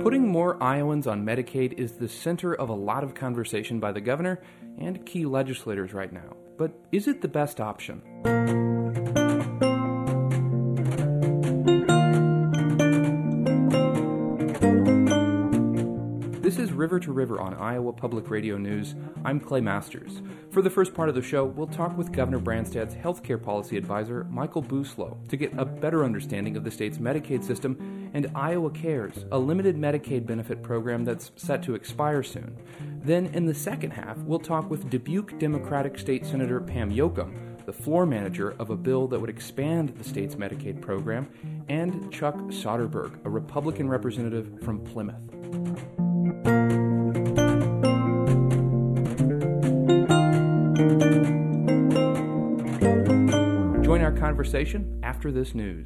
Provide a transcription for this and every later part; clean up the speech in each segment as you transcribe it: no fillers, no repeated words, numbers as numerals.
Putting more Iowans on Medicaid is the center of a lot of conversation by the governor and key legislators right now. But is it the best option? This is River to River on Iowa Public Radio News. I'm Clay Masters. For the first part of the show, we'll talk with Governor Branstad's healthcare policy advisor, Michael Buslow, to get a better understanding of the state's Medicaid system and Iowa Cares, a limited Medicaid benefit program that's set to expire soon. Then, in the second half, we'll talk with Dubuque Democratic State Senator Pam Yoakum, the floor manager of a bill that would expand the state's Medicaid program, and Chuck Soderberg, a Republican representative from Plymouth. Join our conversation after this news.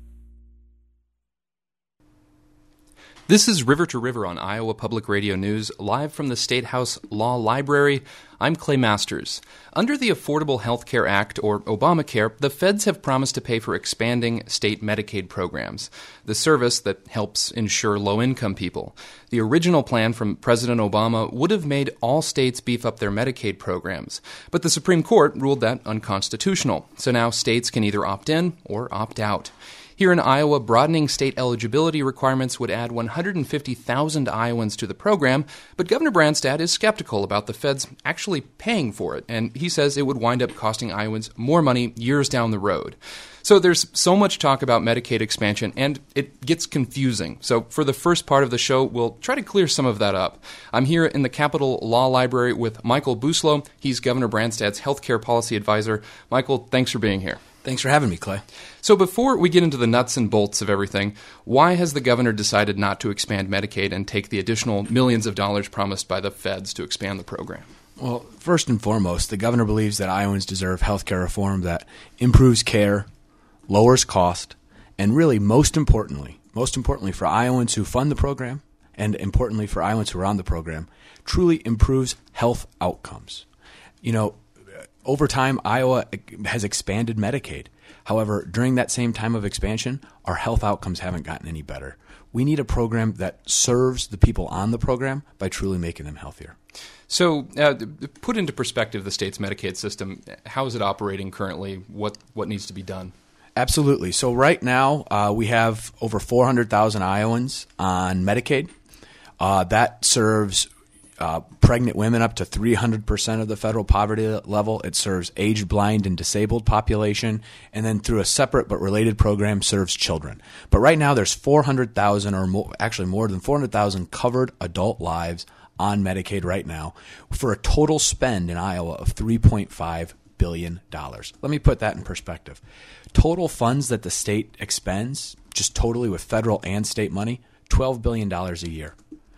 This is River to River on Iowa Public Radio News, live from the State House Law Library. I'm Clay Masters. Under the Affordable Health Care Act, or Obamacare, the feds have promised to pay for expanding state Medicaid programs, the service that helps insure low-income people. The original plan from President Obama would have made all states beef up their Medicaid programs, but the Supreme Court ruled that unconstitutional, so now states can either opt in or opt out. Here in Iowa, broadening state eligibility requirements would add 150,000 Iowans to the program, but Governor Branstad is skeptical about the feds actually paying for it, and he says it would wind up costing Iowans more money years down the road. So there's so much talk about Medicaid expansion, and it gets confusing. So for the first part of the show, we'll try to clear some of that up. I'm here in the Capitol Law Library with Michael Buslow. He's Governor Branstad's healthcare policy advisor. Michael, thanks for being here. Thanks for having me, Clay. So before we get into the nuts and bolts of everything, why has the governor decided not to expand Medicaid and take the additional millions of dollars promised by the feds to expand the program? Well, first and foremost, the governor believes that Iowans deserve health care reform that improves care, lowers cost, and really, most importantly for Iowans who fund the program, and importantly for Iowans who are on the program, truly improves health outcomes. You know, over time, Iowa has expanded Medicaid. However, during that same time of expansion, our health outcomes haven't gotten any better. We need a program that serves the people on the program by truly making them healthier. So, put into perspective the state's Medicaid system. How is it operating currently? What needs to be done? Absolutely. So right now, we have over 400,000 Iowans on Medicaid. That serves pregnant women up to 300% of the federal poverty level. It serves aged, blind, and disabled population, and then through a separate but related program serves children. But right now there's 400,000 or more, actually more than 400,000 covered adult lives on Medicaid right now for a total spend in Iowa of $3.5 billion. Let me put that in perspective. Total funds that the state expends, just totally with federal and state money, $12 billion a year.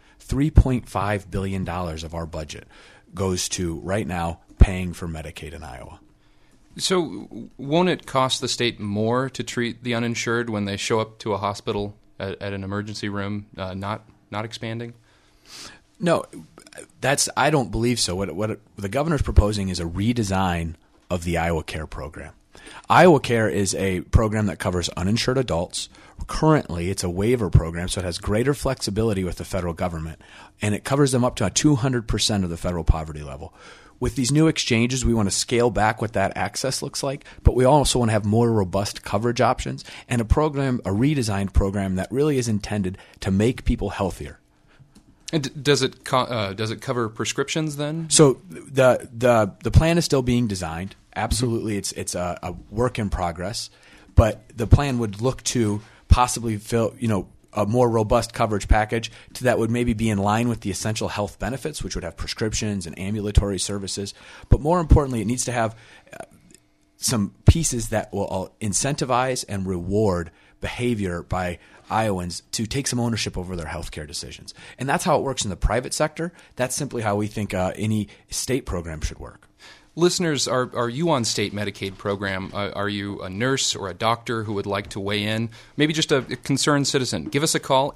$3.5 billion of our budget goes to, right now, paying for Medicaid in Iowa. So won't it cost the state more to treat the uninsured when they show up to a hospital at an emergency room, not expanding? No, I don't believe so. What the governor's proposing is a redesign of the Iowa Care program. Iowa Care is a program that covers uninsured adults. Currently, it's a waiver program, so it has greater flexibility with the federal government, and it covers them up to 200% of the federal poverty level. With these new exchanges, we want to scale back what that access looks like, but we also want to have more robust coverage options and a redesigned program that really is intended to make people healthier. And does it cover prescriptions then? So the plan is still being designed. Absolutely, it's a work in progress, but the plan would look to possibly fill, a more robust coverage package that would maybe be in line with the essential health benefits, which would have prescriptions and ambulatory services. But more importantly, it needs to have some pieces that will incentivize and reward behavior by Iowans to take some ownership over their healthcare decisions. And that's how it works in the private sector. That's simply how we think any state program should work. Listeners, are you on state Medicaid program? Are you a nurse or a doctor who would like to weigh in? Maybe just a concerned citizen. Give us a call,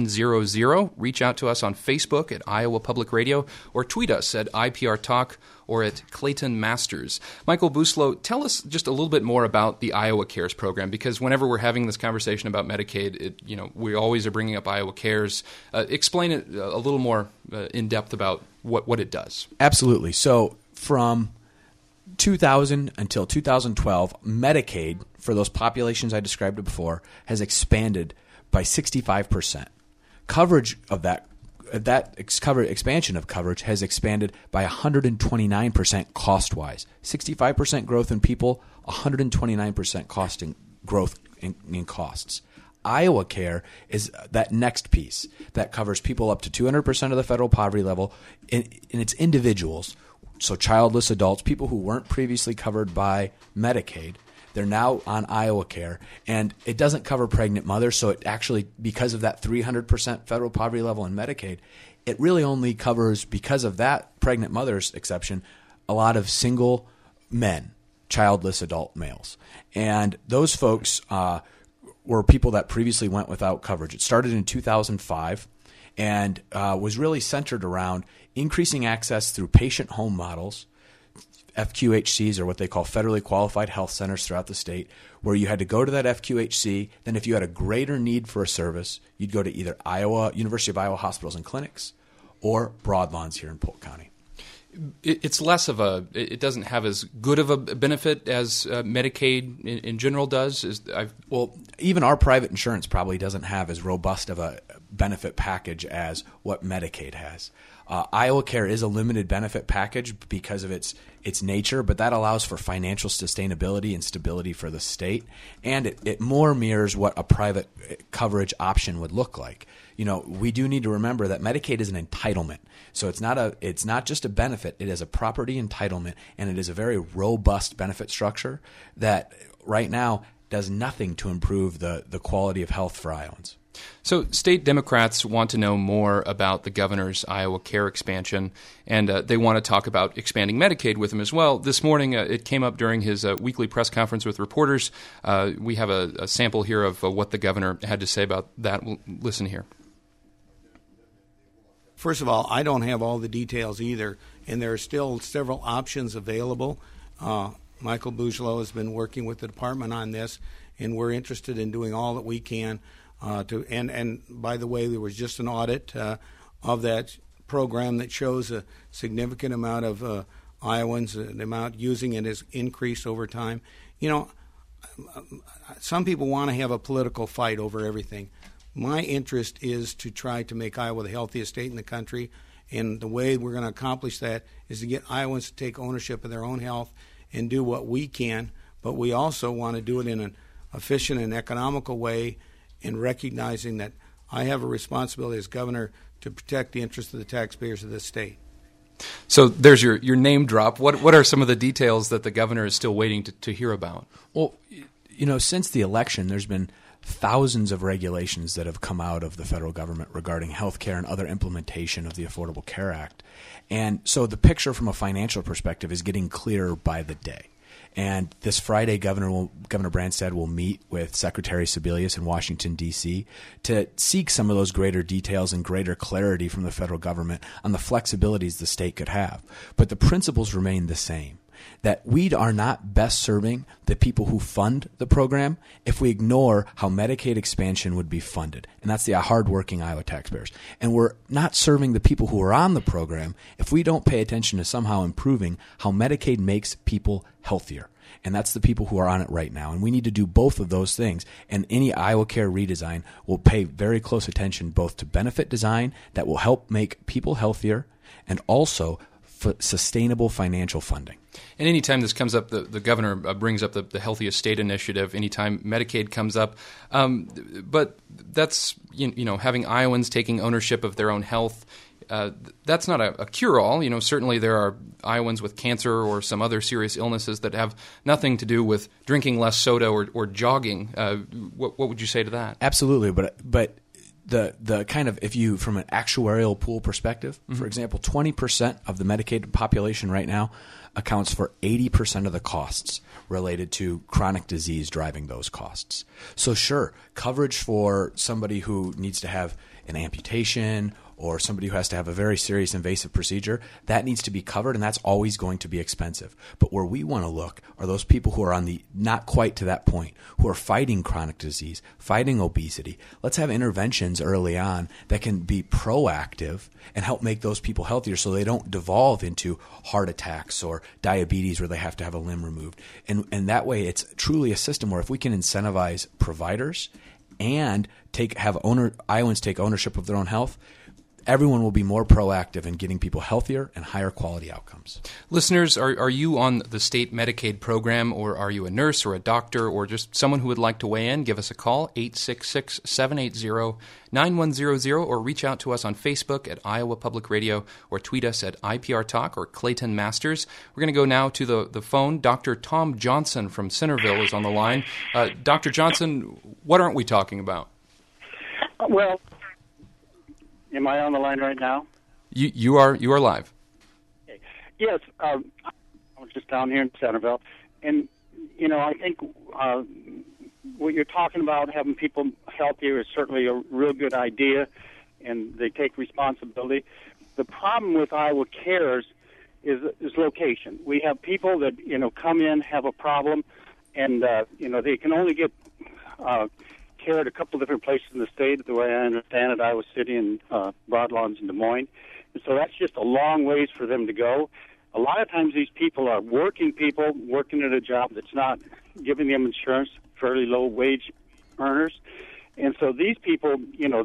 866-780-9100. Reach out to us on Facebook at Iowa Public Radio or tweet us at IPR Talk or at Clayton Masters. Michael Buslow, tell us just a little bit more about the Iowa Cares program, because whenever we're having this conversation about Medicaid, we always are bringing up Iowa Cares. Explain it a little more in depth about what it does. Absolutely. So from 2000 until 2012, Medicaid, for those populations I described before, has expanded by 65%. Coverage of that expansion of coverage has expanded by 129% cost-wise. 65% growth in people, 129% growth in costs. Iowa Care is that next piece that covers people up to 200% of the federal poverty level, and it's individuals. So childless adults, people who weren't previously covered by Medicaid, they're now on Iowa Care, and it doesn't cover pregnant mothers. So it actually, because of that 300% federal poverty level in Medicaid, it really only covers, because of that pregnant mothers exception, a lot of single men, childless adult males. And those folks were people that previously went without coverage. It started in 2005 and was really centered around increasing access through patient home models. FQHCs are what they call federally qualified health centers throughout the state, where you had to go to that FQHC. Then if you had a greater need for a service, you'd go to either University of Iowa hospitals and clinics or Broadlawns here in Polk County. It's less of it doesn't have as good of a benefit as Medicaid in general does. Well, even our private insurance probably doesn't have as robust of a benefit package as what Medicaid has. Iowa Care is a limited benefit package because of its nature, but that allows for financial sustainability and stability for the state, and it more mirrors what a private coverage option would look like. We do need to remember that Medicaid is an entitlement. So it's not just a benefit, it is a property entitlement, and it is a very robust benefit structure that right now does nothing to improve the quality of health for Iowans. So state Democrats want to know more about the governor's Iowa Care expansion, and they want to talk about expanding Medicaid with him as well. This morning, it came up during his weekly press conference with reporters. We have a sample here of what the governor had to say about that. We'll listen here. First of all, I don't have all the details either, and there are still several options available. Michael Buslow has been working with the department on this, and we're interested in doing all that we can and by the way, there was just an audit of that program that shows a significant amount of Iowans, the amount using it has increased over time. Some people want to have a political fight over everything. My interest is to try to make Iowa the healthiest state in the country, and the way we're going to accomplish that is to get Iowans to take ownership of their own health and do what we can, but we also want to do it in an efficient and economical way, and recognizing that I have a responsibility as governor to protect the interests of the taxpayers of this state. So there's your name drop. What are some of the details that the governor is still waiting to hear about? Well, since the election, there's been thousands of regulations that have come out of the federal government regarding health care and other implementation of the Affordable Care Act. And so the picture from a financial perspective is getting clearer by the day. And this Friday, Governor Branstad will meet with Secretary Sebelius in Washington, D.C. to seek some of those greater details and greater clarity from the federal government on the flexibilities the state could have. But the principles remain the same, that we are not best serving the people who fund the program if we ignore how Medicaid expansion would be funded. And that's the hardworking Iowa taxpayers. And we're not serving the people who are on the program if we don't pay attention to somehow improving how Medicaid makes people healthier. And that's the people who are on it right now. And we need to do both of those things. And any Iowa Care redesign will pay very close attention both to benefit design that will help make people healthier and also sustainable financial funding. And anytime this comes up, the governor brings up the Healthiest State Initiative. Anytime Medicaid comes up, but that's having Iowans taking ownership of their own health. That's not a cure-all. Certainly there are Iowans with cancer or some other serious illnesses that have nothing to do with drinking less soda or jogging. What would you say to that? Absolutely, but the kind of, if you, from an actuarial pool perspective, for example, 20% of the Medicaid population right now accounts for 80% of the costs related to chronic disease driving those costs. So sure, coverage for somebody who needs to have an amputation or somebody who has to have a very serious invasive procedure, that needs to be covered, and that's always going to be expensive. But where we want to look are those people who are on the not quite to that point, who are fighting chronic disease, fighting obesity. Let's have interventions early on that can be proactive and help make those people healthier so they don't devolve into heart attacks or diabetes where they have to have a limb removed. And that way it's truly a system where if we can incentivize providers and have Iowans take ownership of their own health, everyone will be more proactive in getting people healthier and higher quality outcomes. Listeners, are you on the state Medicaid program, or are you a nurse or a doctor or just someone who would like to weigh in? Give us a call, 866-780-9100, or reach out to us on Facebook at Iowa Public Radio, or tweet us at IPR Talk or Clayton Masters. We're going to go now to the phone. Dr. Tom Johnson from Centerville is on the line. Dr. Johnson, what aren't we talking about? Well, am I on the line right now? You are live. Okay. Yes, I was just down here in Centerville, and I think what you're talking about, having people healthier, is certainly a real good idea, and they take responsibility. The problem with Iowa Cares is location. We have people that come in, have a problem, and they can only get care at a couple different places in the state, the way I understand it, Iowa City and Broadlawns and Des Moines. And so that's just a long ways for them to go. A lot of times these people are working people, working at a job that's not giving them insurance, fairly low wage earners. And so these people,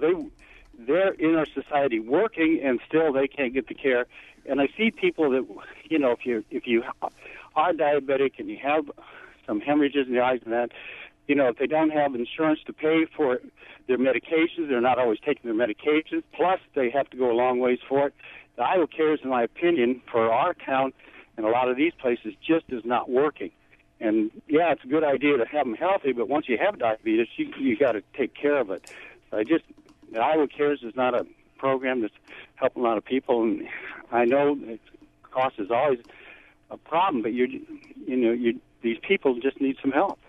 they're in our society working, and still they can't get the care. And I see people that, if you are diabetic and you have some hemorrhages in the eyes and that, if they don't have insurance to pay for their medications, they're not always taking their medications, plus they have to go a long ways for it. The Iowa Cares, in my opinion, for our town and a lot of these places, just is not working. And, yeah, it's a good idea to have them healthy, but once you have diabetes, you got to take care of it. So the Iowa Cares is not a program that's helping a lot of people, and I know that cost is always a problem, but these people just need some help.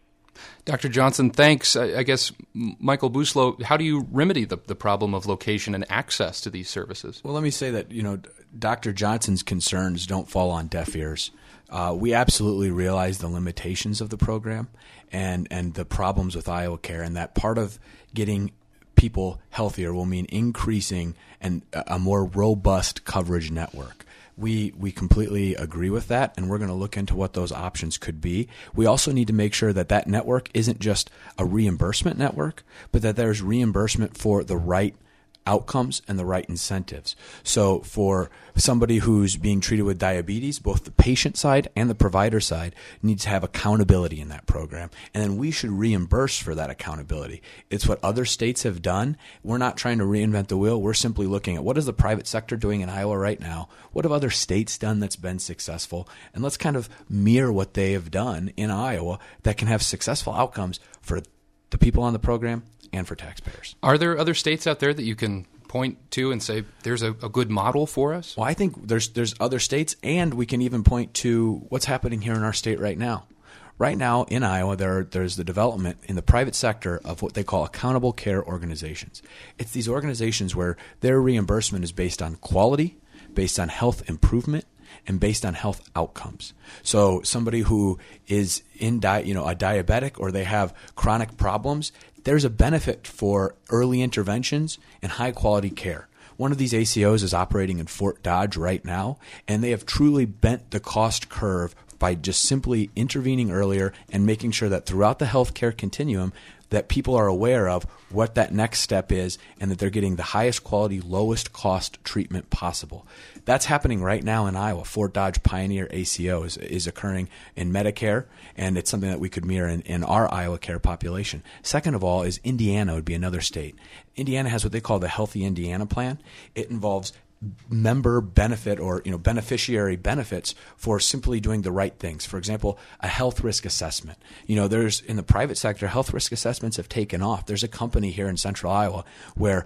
Dr. Johnson, thanks. I guess, Michael Buslow, how do you remedy the problem of location and access to these services? Well, let me say that, Dr. Johnson's concerns don't fall on deaf ears. We absolutely realize the limitations of the program and the problems with Iowa Care, and that part of getting people healthier will mean increasing a more robust coverage network. We completely agree with that, and we're going to look into what those options could be. We also need to make sure that network isn't just a reimbursement network, but that there's reimbursement for the right outcomes and the right incentives. So for somebody who's being treated with diabetes, both the patient side and the provider side needs to have accountability in that program. And then we should reimburse for that accountability. It's what other states have done. We're not trying to reinvent the wheel. We're simply looking at what is the private sector doing in Iowa right now? What have other states done that's been successful? And let's kind of mirror what they have done in Iowa that can have successful outcomes for the people on the program and for taxpayers. Are there other states out there that you can point to and say there's a good model for us? Well, I think there's other states, and we can even point to what's happening here in our state right now. Right now in Iowa, there's the development in the private sector of what they call accountable care organizations. It's these organizations where their reimbursement is based on quality, based on health improvement, and based on health outcomes. So somebody who is a diabetic, or they have chronic problems, there's a benefit for early interventions and high quality care. One of these ACOs is operating in Fort Dodge right now, and they have truly bent the cost curve by just simply intervening earlier and making sure that throughout the healthcare continuum that people are aware of what that next step is and that they're getting the highest quality, lowest cost treatment possible. That's happening right now in Iowa. Fort Dodge Pioneer ACO is occurring in Medicare, and it's something that we could mirror in our Iowa Care population. Second of all is Indiana would be another state. Indiana has what they call the Healthy Indiana Plan. It involves member benefit or beneficiary benefits for simply doing the right things. For example, a health risk assessment. There's in the private sector, health risk assessments have taken off. There's a company here in central Iowa where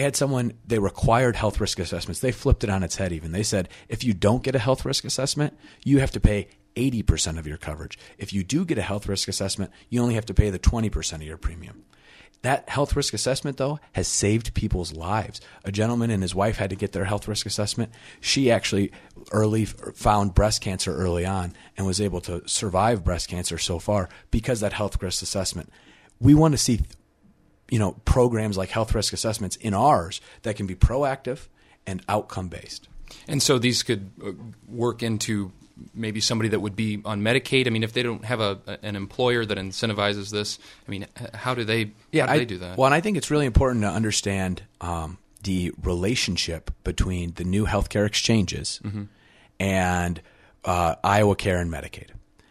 they required health risk assessments. They flipped it on its head even. They said, if you don't get a health risk assessment, you have to pay 80% of your coverage. If you do get a health risk assessment, you only have to pay the 20% of your premium. That health risk assessment, though, has saved people's lives. A gentleman and his wife had to get their health risk assessment. She actually found breast cancer early on and was able to survive breast cancer so far because of that health risk assessment. We want to see, programs like health risk assessments in ours that can be proactive and outcome-based. And so these could work into maybe somebody that would be on Medicaid. I mean, if they don't have an employer that incentivizes this, I mean, how do they do that? Well, and I think it's really important to understand the relationship between the new healthcare exchanges and Iowa Care and Medicaid.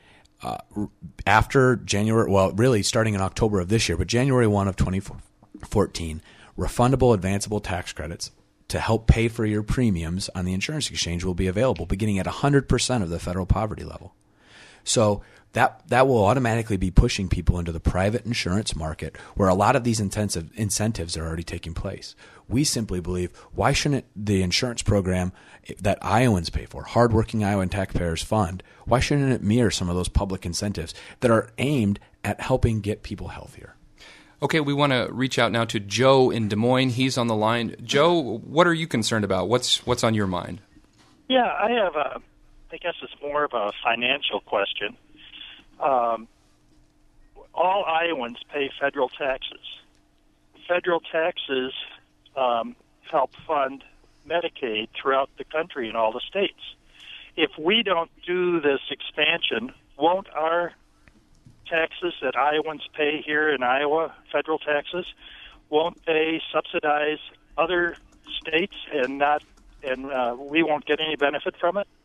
After January, well, really starting in October of this year, but January 1 of 2014, refundable advanceable tax credits to help pay for your premiums on the insurance exchange will be available beginning at 100% of the federal poverty level. So that will automatically be pushing people into the private insurance market where a lot of these incentives are already taking place. We simply believe, why shouldn't the insurance program that Iowans pay for, hardworking Iowan taxpayers fund, why shouldn't it mirror some of those public incentives that are aimed at helping get people healthier? Okay, we want to reach out now to Joe in Des Moines. He's on the line. Joe, what are you concerned about? What's on your mind? Yeah, I guess it's more of a financial question. All Iowans pay federal taxes. Federal taxes help fund Medicaid throughout the country in all the states. If we don't do this expansion, won't our taxes that Iowans pay here in Iowa, federal taxes, won't they subsidize other states and we won't get any benefit from it?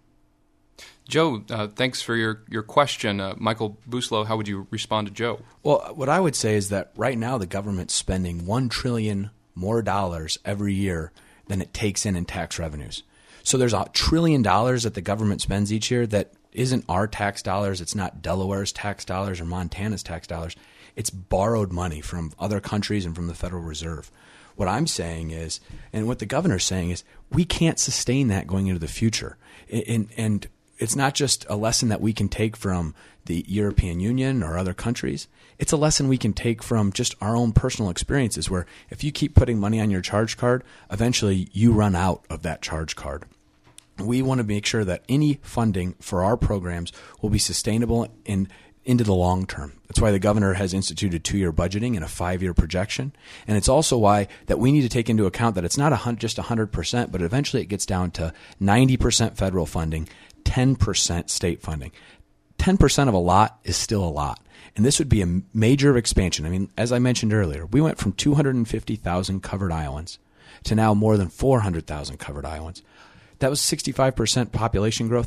Joe, thanks for your question. Michael Buslow, how would you respond to Joe? Well, what I would say is that right now the government's spending $1 trillion more dollars every year than it takes in tax revenues. So there's $1 trillion that the government spends each year that isn't our tax dollars. It's not Delaware's tax dollars or Montana's tax dollars. It's borrowed money from other countries and from the Federal Reserve. What I'm saying is, and what the governor's saying is, we can't sustain that going into the future. And it's not just a lesson that we can take from the European Union or other countries. It's a lesson we can take from just our own personal experiences where if you keep putting money on your charge card, eventually you run out of that charge card. We want to make sure that any funding for our programs will be sustainable into the long term. That's why the governor has instituted 2-year budgeting and a 5-year projection. And it's also why that we need to take into account that it's not just 100%, but eventually it gets down to 90% federal funding, 10% state funding. 10% of a lot is still a lot. And this would be a major expansion. I mean, as I mentioned earlier, we went from 250,000 covered Iowans to now more than 400,000 covered Iowans. That was 65% population growth,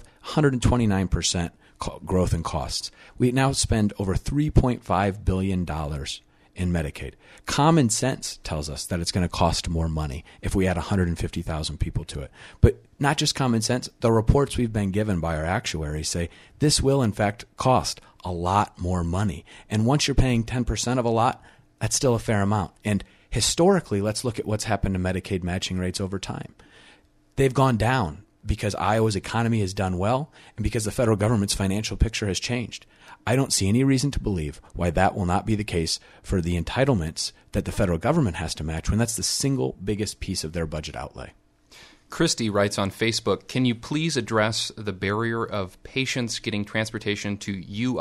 129% growth in costs. We now spend over $3.5 billion in Medicaid. Common sense tells us that it's going to cost more money if we add 150,000 people to it. But not just common sense, the reports we've been given by our actuaries say this will, in fact, cost a lot more money. And once you're paying 10% of a lot, that's still a fair amount. And historically, let's look at what's happened to Medicaid matching rates over time. They've gone down because Iowa's economy has done well and because the federal government's financial picture has changed. I don't see any reason to believe why that will not be the case for the entitlements that the federal government has to match when that's the single biggest piece of their budget outlay. Christy writes on Facebook, can you please address the barrier of patients getting transportation to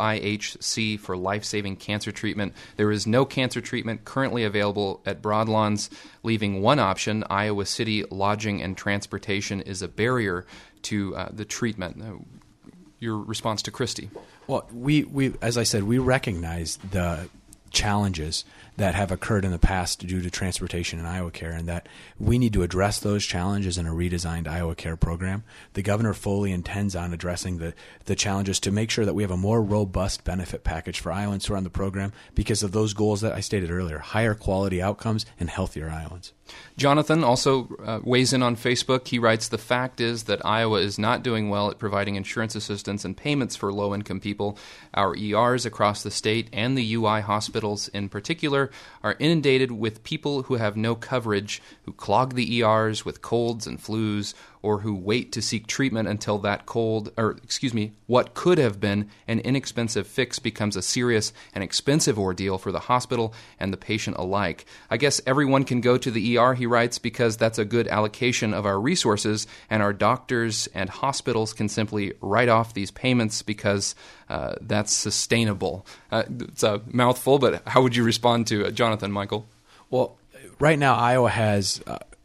UIHC for life-saving cancer treatment? There is no cancer treatment currently available at Broadlawns, leaving one option, Iowa City. Lodging and transportation is a barrier to the treatment. Your response to Christy? Well, we as I said, we recognize the challenges that have occurred in the past due to transportation in Iowa Care, and that we need to address those challenges in a redesigned Iowa Care program. The governor fully intends on addressing the challenges to make sure that we have a more robust benefit package for Iowans who are on the program because of those goals that I stated earlier, higher quality outcomes and healthier Iowans. Jonathan also weighs in on Facebook. He writes, the fact is that Iowa is not doing well at providing insurance assistance and payments for low-income people. Our ERs across the state and the UI hospitals in particular are inundated with people who have no coverage, who clog the ERs with colds and flus, or who wait to seek treatment until what could have been an inexpensive fix becomes a serious and expensive ordeal for the hospital and the patient alike. I guess everyone can go to the ER, he writes, because that's a good allocation of our resources, and our doctors and hospitals can simply write off these payments because that's sustainable. It's a mouthful, but how would you respond to Jonathan, Michael? Well, right now Iowa has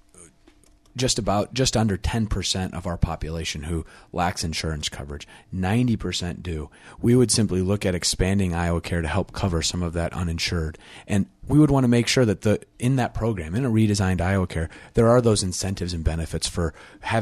just under 10% of our population who lacks insurance coverage. 90% do. We would simply look at expanding Iowa Care to help cover some of that uninsured. And we would want to make sure that in that program, in a redesigned Iowa Care, there are those incentives and benefits for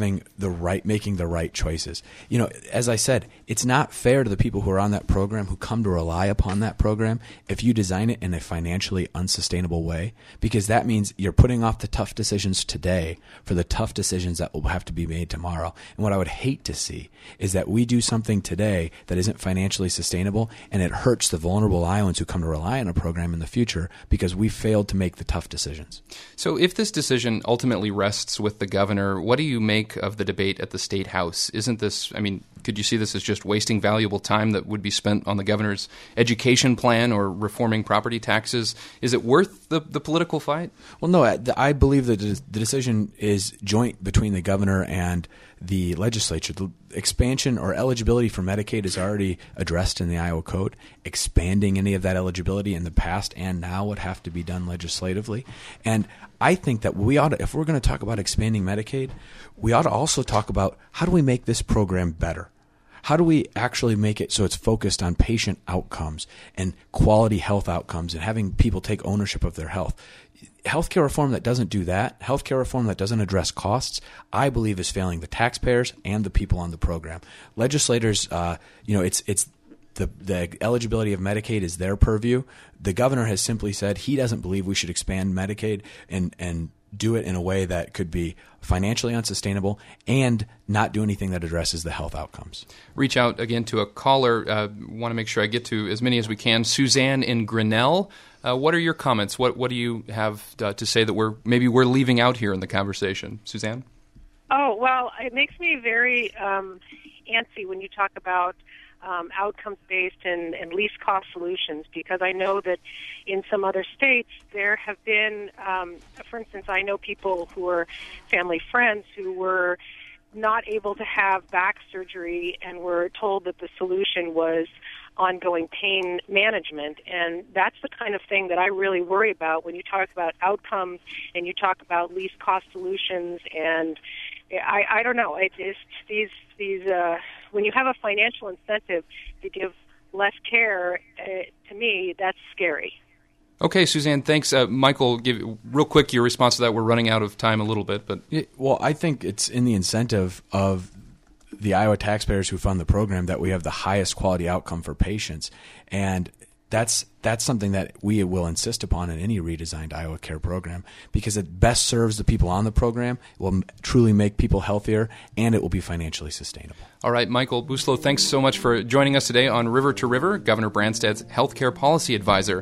making the right choices. You know, as I said, it's not fair to the people who are on that program, who come to rely upon that program, if you design it in a financially unsustainable way, because that means you're putting off the tough decisions today for the tough decisions that will have to be made tomorrow. And what I would hate to see is that we do something today that isn't financially sustainable, and it hurts the vulnerable Iowans who come to rely on a program in the future because we failed to make the tough decisions. So if this decision ultimately rests with the governor, what do you make of the debate at the State House? Could you see this as just wasting valuable time that would be spent on the governor's education plan or reforming property taxes? Is it worth the political fight? Well, no, I believe that the decision is joint between the governor and the legislature. The expansion or eligibility for Medicaid is already addressed in the Iowa Code. Expanding any of that eligibility in the past and now would have to be done legislatively. And I think that if we're going to talk about expanding Medicaid, we ought to also talk about how do we make this program better? How do we actually make it so it's focused on patient outcomes and quality health outcomes and having people take ownership of their health? Healthcare reform that doesn't do that, healthcare reform that doesn't address costs, I believe is failing the taxpayers and the people on the program. Legislators, it's the eligibility of Medicaid is their purview. The governor has simply said he doesn't believe we should expand Medicaid and do it in a way that could be financially unsustainable and not do anything that addresses the health outcomes. Reach out again to a caller. Want to make sure I get to as many as we can. Suzanne in Grinnell. What are your comments? What do you have to say that we're leaving out here in the conversation? Suzanne? Oh, well, it makes me very antsy when you talk about outcomes-based and least-cost solutions, because I know that in some other states there have been, for instance, I know people who are family friends who were not able to have back surgery and were told that the solution was ongoing pain management. And that's the kind of thing that I really worry about when you talk about outcomes and you talk about least cost solutions. And I don't know, it's these when you have a financial incentive to give less care, to me, that's scary. Okay, Suzanne, thanks. Michael, give real quick your response to that. We're running out of time a little bit, but well, I think it's in the incentive of the Iowa taxpayers who fund the program that we have the highest quality outcome for patients, and that's something that we will insist upon in any redesigned Iowa Care program, because it best serves the people on the program, it will truly make people healthier, and it will be financially sustainable. All right, Michael Buslow, thanks so much for joining us today on River to River, Governor Branstad's healthcare policy advisor.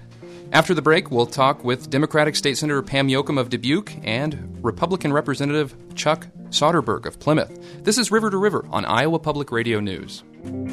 After the break, we'll talk with Democratic State Senator Pam Yoakum of Dubuque and Republican Representative Chuck Soderberg of Plymouth. This is River to River on Iowa Public Radio News.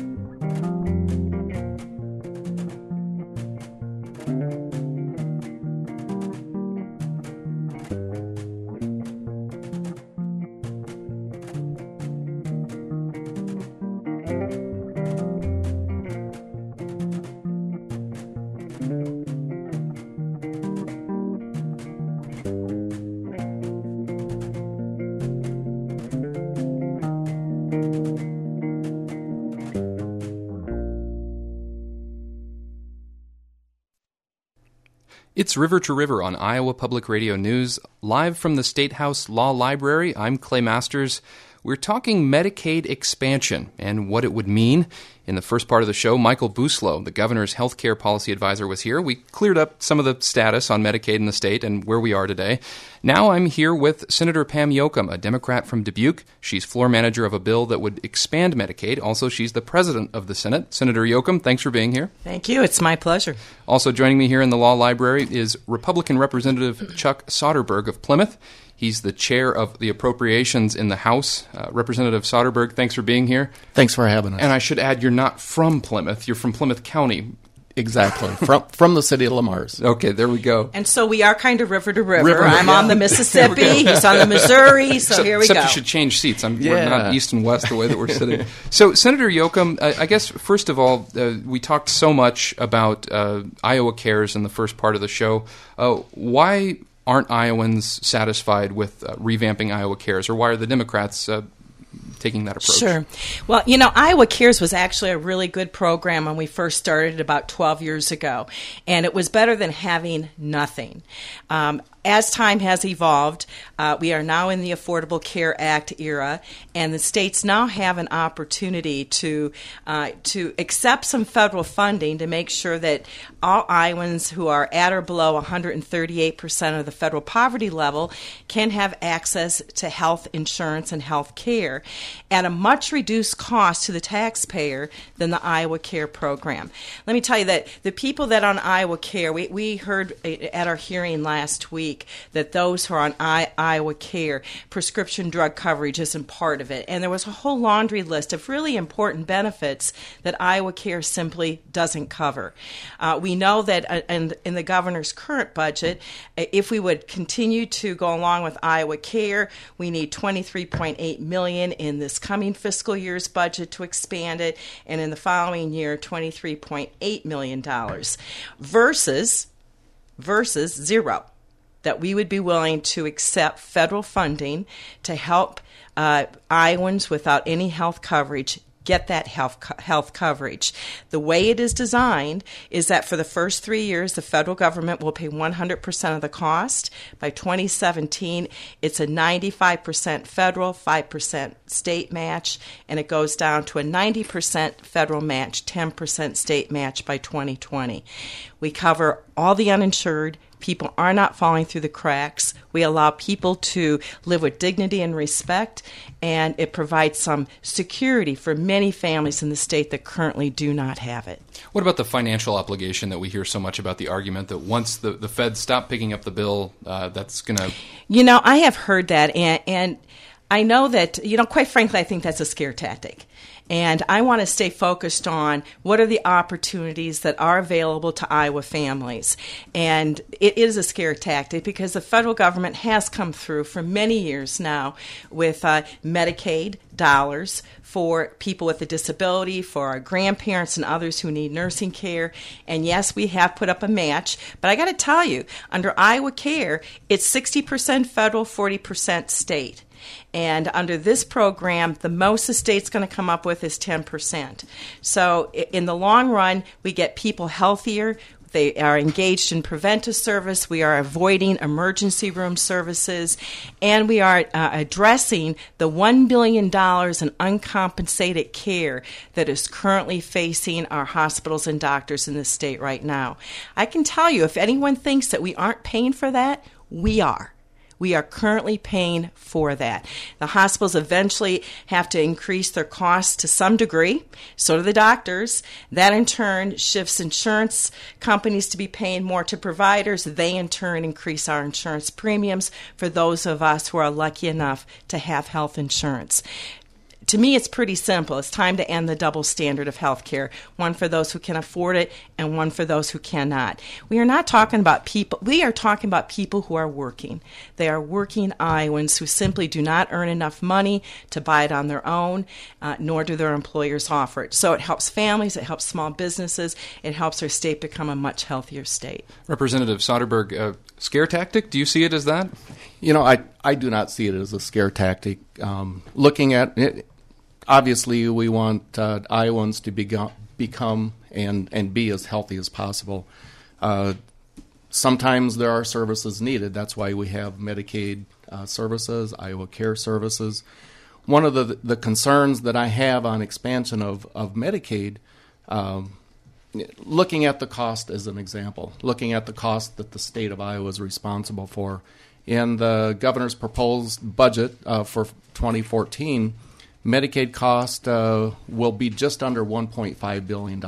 It's River to River on Iowa Public Radio News, live from the State House Law Library. I'm Clay Masters. We're talking Medicaid expansion and what it would mean In the first part of the show, Michael Buslow, the governor's health care policy advisor, was here. We cleared up some of the status on Medicaid in the state and where we are today. Now I'm here with Senator Pam Yoakum, a Democrat from Dubuque. She's floor manager of a bill that would expand Medicaid. Also, she's the president of the Senate. Senator Yoakum, thanks for being here. Thank you. It's my pleasure. Also joining me here in the Law Library is Republican Representative Chuck Soderberg of Plymouth. He's the chair of the Appropriations in the House. Representative Soderberg, thanks for being here. Thanks for having us. And I should add, you're not from Plymouth. You're from Plymouth County. Exactly. from the city of La Mars. Okay, there we go. And so we are kind of river to river. I'm on the Mississippi. He's on the Missouri. So here we go. Except you should change seats. We're not east and west the way that we're sitting. So, Senator Yoakum, I guess, first of all, we talked so much about Iowa Cares in the first part of the show. Why aren't Iowans satisfied with revamping Iowa Cares, or why are the Democrats taking that approach? Sure. Well, Iowa Cares was actually a really good program when we first started about 12 years ago, and it was better than having nothing. As time has evolved, we are now in the Affordable Care Act era, and the states now have an opportunity to accept some federal funding to make sure that all Iowans who are at or below 138% of the federal poverty level can have access to health insurance and health care at a much reduced cost to the taxpayer than the Iowa Care program. Let me tell you that the people that are on Iowa Care, we heard at our hearing last week that those who are on Iowa Care, prescription drug coverage isn't part of it. And there was a whole laundry list of really important benefits that Iowa Care simply doesn't cover. We know that in the governor's current budget, if we would continue to go along with Iowa Care, we need $23.8 million in this coming fiscal year's budget to expand it, and in the following year, $23.8 million versus zero. That we would be willing to accept federal funding to help Iowans without any health coverage get that health coverage. The way it is designed is that for the first 3 years, the federal government will pay 100% of the cost. By 2017, it's a 95% federal, 5% state match, and it goes down to a 90% federal match, 10% state match by 2020. We cover all the uninsured. People are not falling through the cracks. We allow people to live with dignity and respect, and it provides some security for many families in the state that currently do not have it. What about the financial obligation that we hear so much about, the argument that once the feds stop picking up the bill, that's going to... I have heard that, and I know that, quite frankly, I think that's a scare tactic. And I want to stay focused on what are the opportunities that are available to Iowa families. And it is a scare tactic because the federal government has come through for many years now with Medicaid dollars for people with a disability, for our grandparents and others who need nursing care. And yes, we have put up a match. But I got to tell you, under Iowa Care, it's 60% federal, 40% state. And under this program, the most the state's going to come up with is 10%. So in the long run, we get people healthier. They are engaged in preventive service. We are avoiding emergency room services. And we are addressing the $1 billion in uncompensated care that is currently facing our hospitals and doctors in the state right now. I can tell you, if anyone thinks that we aren't paying for that, we are. We are currently paying for that. The hospitals eventually have to increase their costs to some degree. So do the doctors. That in turn shifts insurance companies to be paying more to providers. They in turn increase our insurance premiums for those of us who are lucky enough to have health insurance. To me, it's pretty simple. It's time to end the double standard of health care, one for those who can afford it and one for those who cannot. We are not talking about people. We are talking about people who are working. They are working Iowans who simply do not earn enough money to buy it on their own, nor do their employers offer it. So it helps families, it helps small businesses, it helps our state become a much healthier state. Representative Soderberg, scare tactic? Do you see it as that? I do not see it as a scare tactic. Looking at it, obviously, we want Iowans to become and be as healthy as possible. Sometimes there are services needed. That's why we have Medicaid services, Iowa Care services. one of the concerns that I have on expansion of Medicaid, looking at the cost as an example, looking at the cost that the state of Iowa is responsible for. In the governor's proposed budget for 2014, Medicaid cost will be just under $1.5 billion.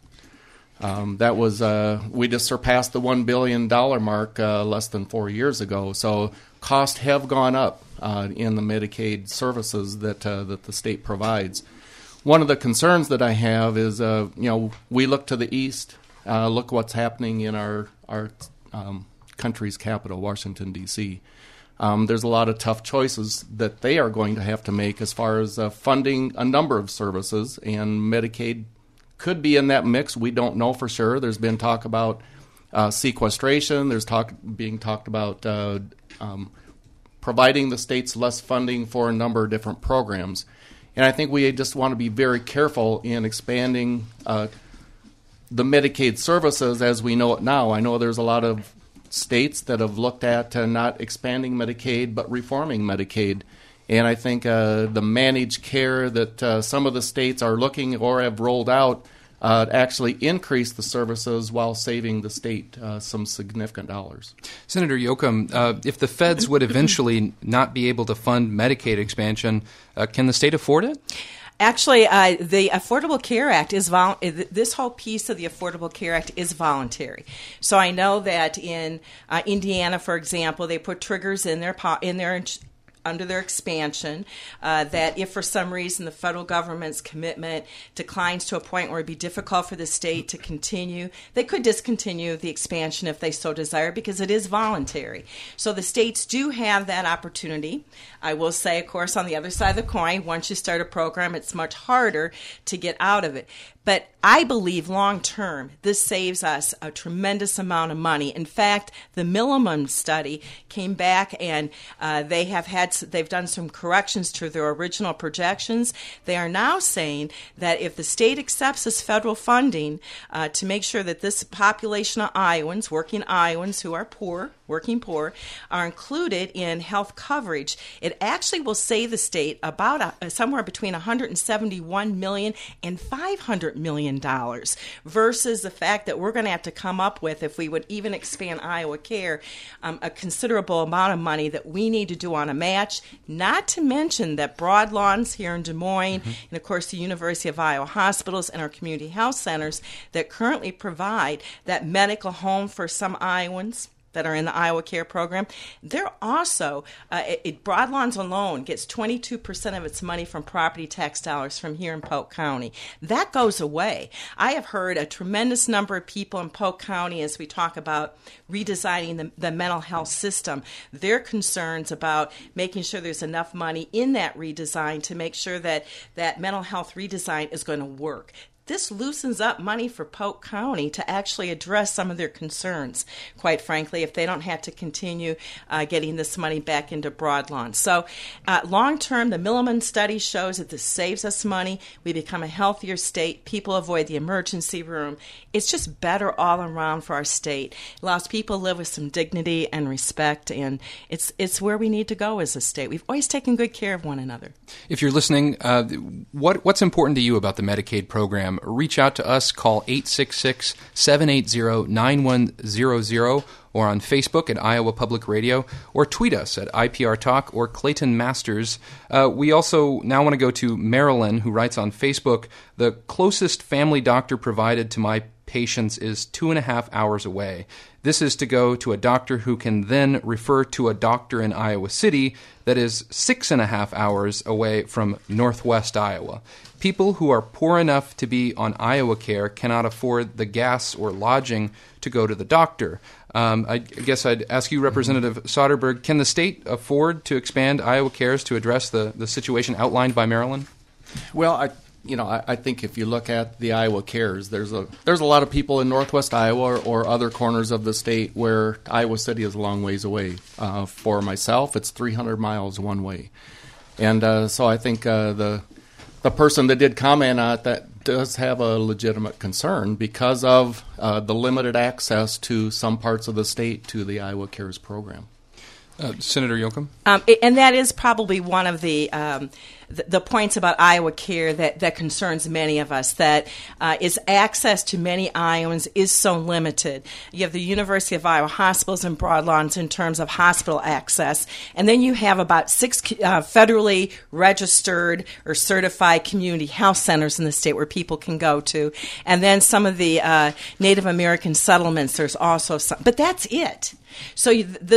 That was we just surpassed the $1 billion mark less than 4 years ago. So costs have gone up in the Medicaid services that the state provides. One of the concerns that I have is, we look to the east, look what's happening in our country's capital, Washington, D.C. There's a lot of tough choices that they are going to have to make as far as funding a number of services, and Medicaid could be in that mix. We don't know for sure. There's been talk about sequestration. There's being talked about providing the states less funding for a number of different programs. And I think we just want to be very careful in expanding the Medicaid services as we know it now. I know there's a lot of states that have looked at not expanding Medicaid but reforming Medicaid. And I think the managed care that some of the states are looking or have rolled out actually increase the services while saving the state some significant dollars. Senator Yoakum, if the feds would eventually not be able to fund Medicaid expansion, can the state afford it? Actually, the Affordable Care Act is this whole piece of the Affordable Care Act is voluntary. So I know that in Indiana, for example, they put triggers in their under their expansion, that if for some reason the federal government's commitment declines to a point where it would be difficult for the state to continue, they could discontinue the expansion if they so desire, because it is voluntary. So the states do have that opportunity. I will say, of course, on the other side of the coin, once you start a program, it's much harder to get out of it. But I believe long term, this saves us a tremendous amount of money. In fact, the Milliman study came back and they've done some corrections to their original projections. They are now saying that if the state accepts this federal funding to make sure that this population of Iowans, working Iowans who are poor, working poor, are included in health coverage, it actually will save the state about somewhere between $171 million and $500 million versus the fact that we're going to have to come up with, if we would even expand Iowa Care, a considerable amount of money that we need to do on a match, not to mention that Broadlawns here in Des Moines and, of course, the University of Iowa hospitals and our community health centers that currently provide that medical home for some Iowans that are in the Iowa Care program, they're also, Broadlawns alone gets 22% of its money from property tax dollars from here in Polk County. That goes away. I have heard a tremendous number of people in Polk County, as we talk about redesigning the mental health system, their concerns about making sure there's enough money in that redesign to make sure that that mental health redesign is going to work. This loosens up money for Polk County to actually address some of their concerns, quite frankly, if they don't have to continue getting this money back into Broadlawn. So long term, the Milliman study shows that this saves us money. We become a healthier state. People avoid the emergency room. It's just better all around for our state. It allows people to live with some dignity and respect, and it's where we need to go as a state. We've always taken good care of one another. If you're listening, what's important to you about the Medicaid program? Reach out to us, call 866-780-9100, or on Facebook at Iowa Public Radio, or tweet us at IPR Talk or Clayton Masters. We also now want to go to Marilyn, who writes on Facebook, the closest family doctor provided to my patients is 2.5 hours away. This is to go to a doctor who can then refer to a doctor in Iowa City that is 6.5 hours away from Northwest Iowa. People who are poor enough to be on Iowa Care cannot afford the gas or lodging to go to the doctor. I guess I'd ask you, Representative Soderberg, can the state afford to expand Iowa Cares to address the situation outlined by Marilyn? Well, I think if you look at the Iowa Cares, there's a lot of people in Northwest Iowa or other corners of the state where Iowa City is a long ways away. For myself, it's 300 miles one way. And so I think the person that did comment on it, that does have a legitimate concern because of the limited access to some parts of the state to the Iowa Cares program. Senator Yoakum? And that is probably one of the the points about Iowa Care that concerns many of us, that is access to many Iowans is so limited. You have the University of Iowa hospitals and Broadlawns in terms of hospital access, and then you have about 6 federally registered or certified community health centers in the state where people can go to, and then some of the Native American settlements. There's also some, but that's it. So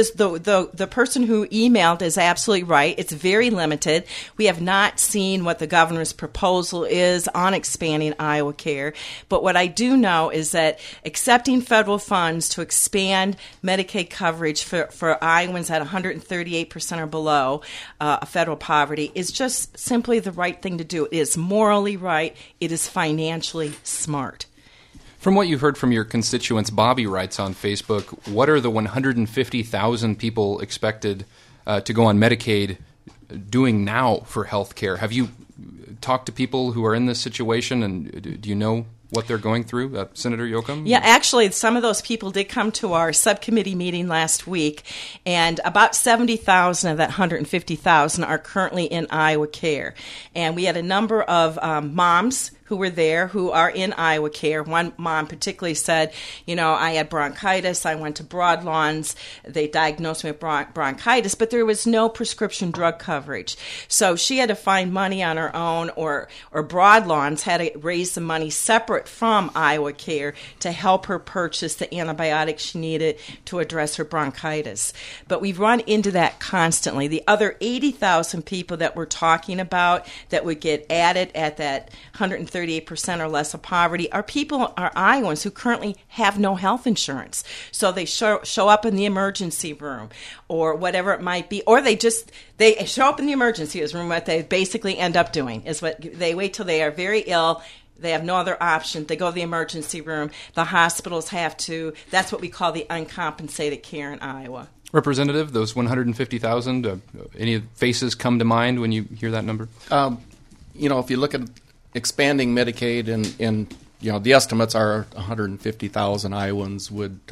the person who emailed is absolutely right. It's very limited. We have not seen what the governor's proposal is on expanding Iowa Care. But what I do know is that accepting federal funds to expand Medicaid coverage for Iowans at 138% or below federal poverty is just simply the right thing to do. It is morally right. It is financially smart. From what you've heard from your constituents, Bobby writes on Facebook, what are the 150,000 people expected to go on Medicaid doing now for health care? Have you talked to people who are in this situation, and do you know what they're going through, Senator Yoakum? Yeah, actually, some of those people did come to our subcommittee meeting last week, and about 70,000 of that 150,000 are currently in Iowa Care. And we had a number of moms who were there who are in Iowa Care. One mom particularly said, I had bronchitis. I went to Broadlawns. They diagnosed me with bronchitis, but there was no prescription drug coverage. So she had to find money on her own, or Broadlawns had to raise the money separate from Iowa Care to help her purchase the antibiotics she needed to address her bronchitis. But we've run into that constantly. The other 80,000 people that we're talking about that would get added at that 138% or less of poverty are Iowans who currently have no health insurance. So they show up in the emergency room or whatever it might be, or they show up in the emergency room. What they basically end up doing is they wait till they are very ill. They have no other option. They go to the emergency room. The hospitals have to. That's what we call the uncompensated care in Iowa. Representative, those 150,000, any faces come to mind when you hear that number? If you look at expanding Medicaid, and the estimates are 150,000 Iowans would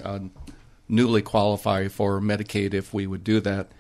newly qualify for Medicaid if we would do that.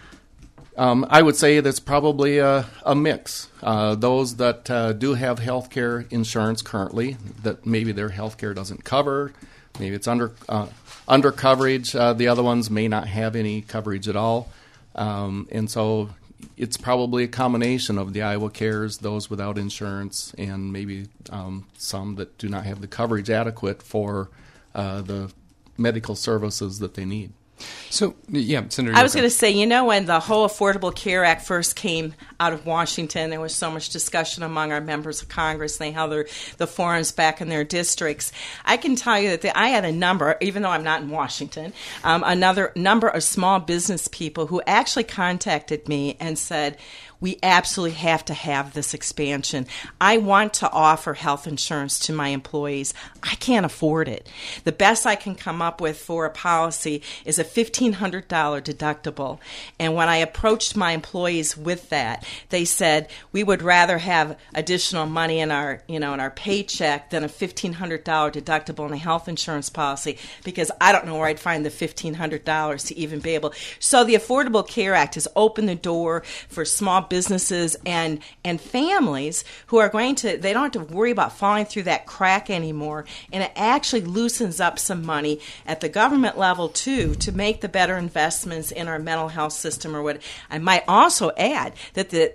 I would say that's probably a mix. Those that do have health care insurance currently, that maybe their health care doesn't cover, maybe it's under coverage. The other ones may not have any coverage at all. And so it's probably a combination of the Iowa Cares, those without insurance, and maybe some that do not have the coverage adequate for the medical services that they need. So, yeah, Senator, I was going to say, when the whole Affordable Care Act first came out of Washington, there was so much discussion among our members of Congress. They held the forums back in their districts. I can tell you that I had a number, even though I'm not in Washington, another number of small business people who actually contacted me and said, we absolutely have to have this expansion. I want to offer health insurance to my employees. I can't afford it. The best I can come up with for a policy is a $1,500 deductible. And when I approached my employees with that, they said, we would rather have additional money in our paycheck than a $1,500 deductible in a health insurance policy, because I don't know where I'd find the $1,500 to even be able. So the Affordable Care Act has opened the door for small businesses and families who are they don't have to worry about falling through that crack anymore, and it actually loosens up some money at the government level too to make the better investments in our mental health system. Or what I might also add that the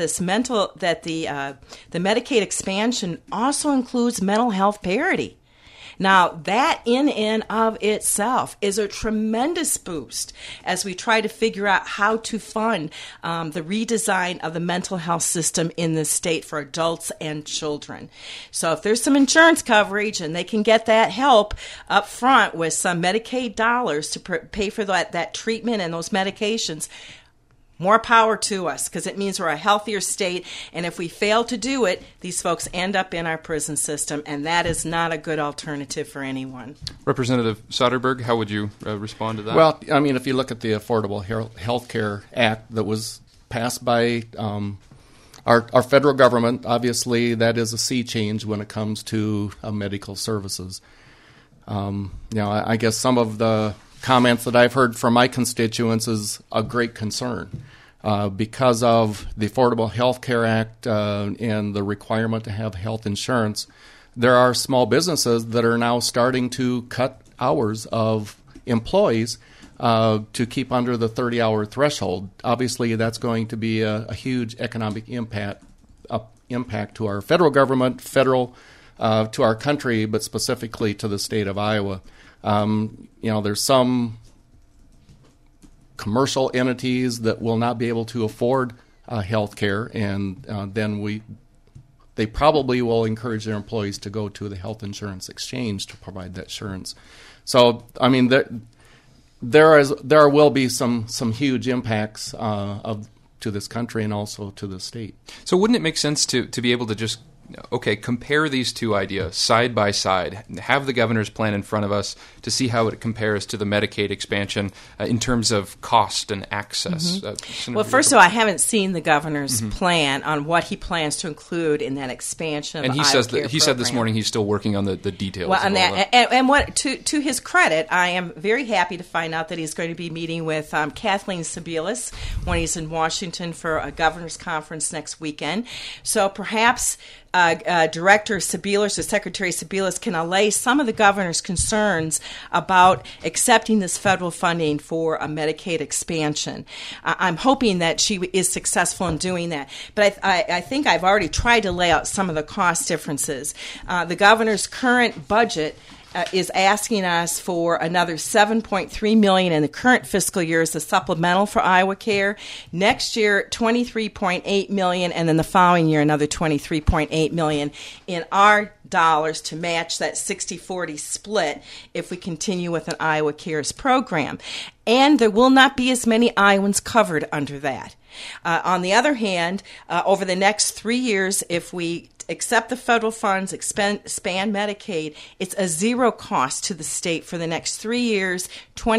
Medicaid expansion also includes mental health parity. Now, that in and of itself is a tremendous boost as we try to figure out how to fund the redesign of the mental health system in the state for adults and children. So if there's some insurance coverage and they can get that help up front with some Medicaid dollars to pay for that treatment and those medications, more power to us, because it means we're a healthier state. And if we fail to do it, these folks end up in our prison system, and that is not a good alternative for anyone. Representative Soderberg, how would you respond to that? Well, if you look at the Affordable Health Care Act that was passed by our federal government, obviously that is a sea change when it comes to medical services. I guess some of the comments that I've heard from my constituents is a great concern. because of the Affordable Health Care Act and the requirement to have health insurance, there are small businesses that are now starting to cut hours of employees to keep under the 30-hour threshold. Obviously, that's going to be a huge economic impact to our federal government, to our country, but specifically to the state of Iowa. There's some commercial entities that will not be able to afford health care, and then they probably will encourage their employees to go to the health insurance exchange to provide that insurance. So, I mean, there will be some huge impacts to this country and also to the state. So wouldn't it make sense to be able to just, compare these two ideas side by side, have the governor's plan in front of us to see how it compares to the Medicaid expansion in terms of cost and access? Well, first of all, I haven't seen the governor's plan on what he plans to include in that expansion of and the he Iowa says Care he said this morning he's still working on the details. Well, of and all that, and what to his credit, I am very happy to find out that he's going to be meeting with Kathleen Sebelius when he's in Washington for a governor's conference next weekend. So perhaps Director Sebelius or Secretary Sebelius can allay some of the governor's concerns about accepting this federal funding for a Medicaid expansion. I'm hoping that she is successful in doing that. But I think I've already tried to lay out some of the cost differences. The governor's current budget is asking us for another $7.3 million in the current fiscal year as a supplemental for Iowa Care. Next year, $23.8 million, and then the following year, another $23.8 million in our dollars to match that 60-40 split if we continue with an Iowa Cares program. And there will not be as many Iowans covered under that. On the other hand, over the next 3 years, if we accept the federal funds, expand Medicaid, it's a zero cost to the state for the next 3 years.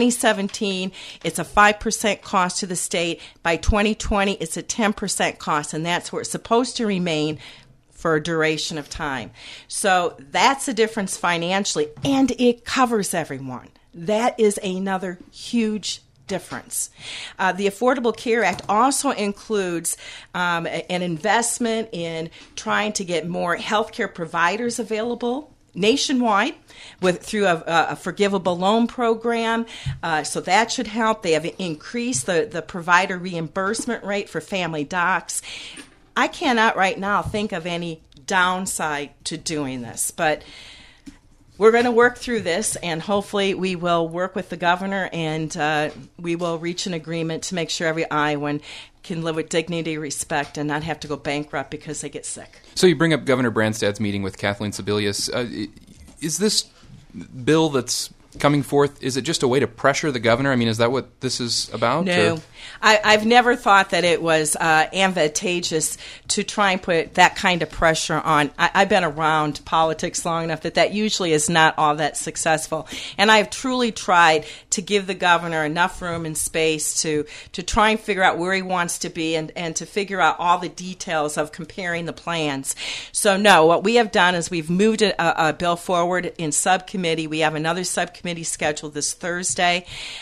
2017, it's a 5% cost to the state. By 2020, it's a 10% cost, and that's where it's supposed to remain for a duration of time. So that's the difference financially, and it covers everyone. That is another huge difference. The Affordable Care Act also includes an investment in trying to get more healthcare providers available nationwide through a forgivable loan program. So that should help. They have increased the provider reimbursement rate for family docs. I cannot right now think of any downside to doing this, but we're going to work through this, and hopefully we will work with the governor, and we will reach an agreement to make sure every Iowan can live with dignity, respect, and not have to go bankrupt because they get sick. So you bring up Governor Branstad's meeting with Kathleen Sebelius. Is this bill that's coming forth, is it just a way to pressure the governor? I mean, is that what this is about? No. I've never thought that it was advantageous to try and put that kind of pressure on. I've been around politics long enough that usually is not all that successful. And I've truly tried to give the governor enough room and space to try and figure out where he wants to be and to figure out all the details of comparing the plans. So, no, what we have done is we've moved a bill forward in subcommittee. We have another subcommittee scheduled this Thursday.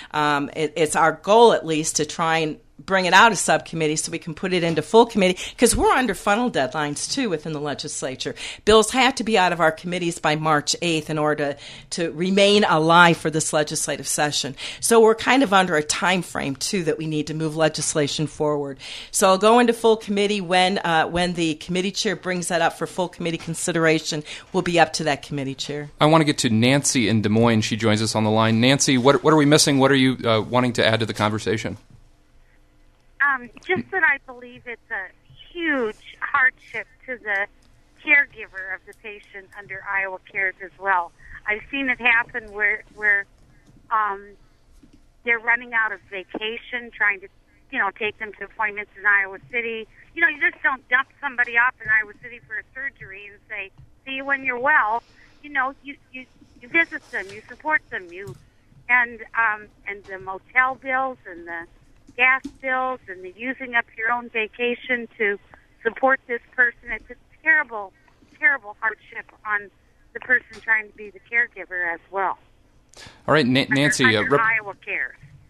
It's our goal, at least, to try and bring it out of subcommittee so we can put it into full committee, because we're under funnel deadlines, too, within the legislature. Bills have to be out of our committees by March 8th in order to remain alive for this legislative session. So we're kind of under a time frame, too, that we need to move legislation forward. So I'll go into full committee when the committee chair brings that up for full committee consideration. We'll be up to that committee chair. I want to get to Nancy in Des Moines. She joins us on the line. Nancy, what are we missing? What are you wanting to add to the conversation? Just that I believe it's a huge hardship to the caregiver of the patient under Iowa Cares as well. I've seen it happen where they're running out of vacation, trying to, take them to appointments in Iowa City. You just don't dump somebody off in Iowa City for a surgery and say, see you when you're well. You visit them, you support them, and the motel bills and the gas bills and the using up your own vacation to support this person. It's a terrible, terrible hardship on the person trying to be the caregiver as well. All right, Nancy. Under Iowa Cares.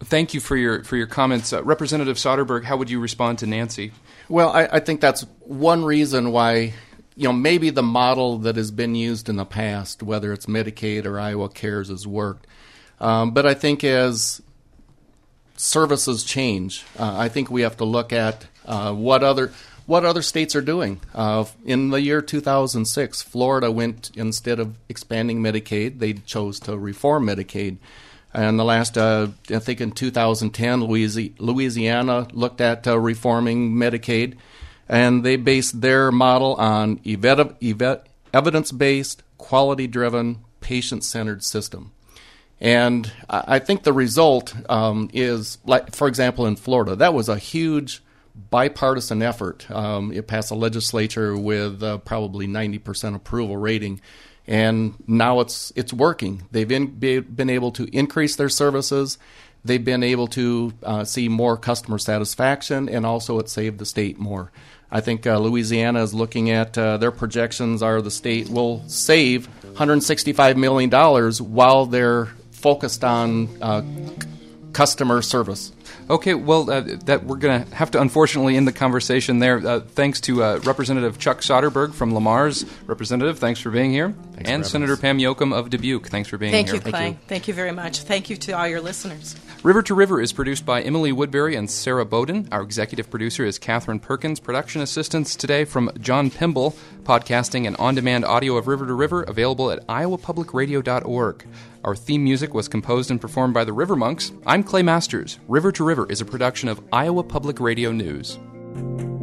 Thank you for your comments. Representative Soderberg, how would you respond to Nancy? Well, I think that's one reason why, maybe the model that has been used in the past, whether it's Medicaid or Iowa Cares, has worked. But I think as services change, I think we have to look at what other states are doing. In the year 2006, Florida went, instead of expanding Medicaid, they chose to reform Medicaid. And the last, I think in 2010, Louisiana looked at reforming Medicaid, and they based their model on evidence-based, quality-driven, patient-centered system. And I think the result is, like, for example, in Florida, that was a huge bipartisan effort. It passed the legislature with probably 90% approval rating. And now it's working. They've been able to increase their services. They've been able to see more customer satisfaction, and also it saved the state more. I think Louisiana is looking at their projections are the state will save $165 million while they're focused on customer service. Okay, well, that we're going to have to unfortunately end the conversation there. Thanks to Representative Chuck Soderberg from Lamar's. Representative, thanks for being here. And Senator Pam Yoakum of Dubuque, thanks for being here. Thank you, Clay. Thank you very much. Thank you to all your listeners. River to River is produced by Emily Woodbury and Sarah Bowden. Our executive producer is Catherine Perkins. Production assistance today from John Pimble. Podcasting and on-demand audio of River to River available at iowapublicradio.org. Our theme music was composed and performed by the River Monks. I'm Clay Masters. River to River is a production of Iowa Public Radio News.